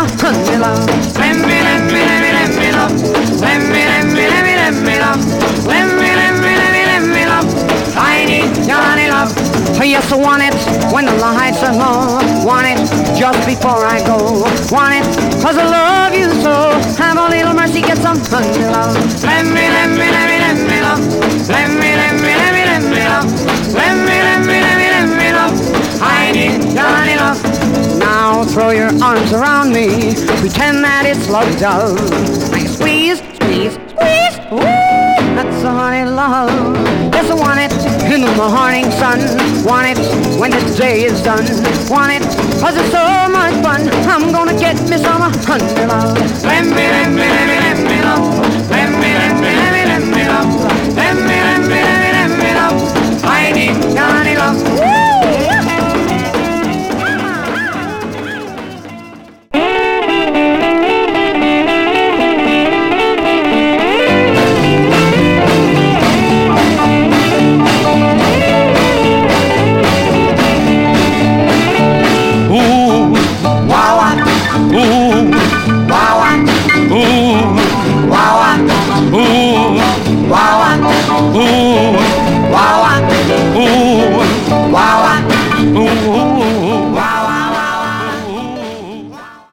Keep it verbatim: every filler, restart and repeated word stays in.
my honey love. Let me, let me, let me, let me love. Let me, let me, let me, let me love. Let me, let me, let me, let me love. I need Johnny love. Yes, I want it when the lights are low. Want it just before I go. Want it cause I love you so. Have a little mercy, get some honey love. Let me, let me, let me, let me love. Let me, let me, let me, let me love. Let me, let me, let me, let me love. I need Johnny love. Now throw your arms around me. Pretend that it's love dove. I squeeze, squeeze, squeeze. Woo! That's a honey love. Yes, I want it in the morning sun. Want it when the day is done. Want it cause it's so much fun. I'm gonna get me some honey love. Let me, let me, let me, let me love. Let me, let me, let me, let me love. Let me, let me, let me, let me love. I need Johnny love. Woo!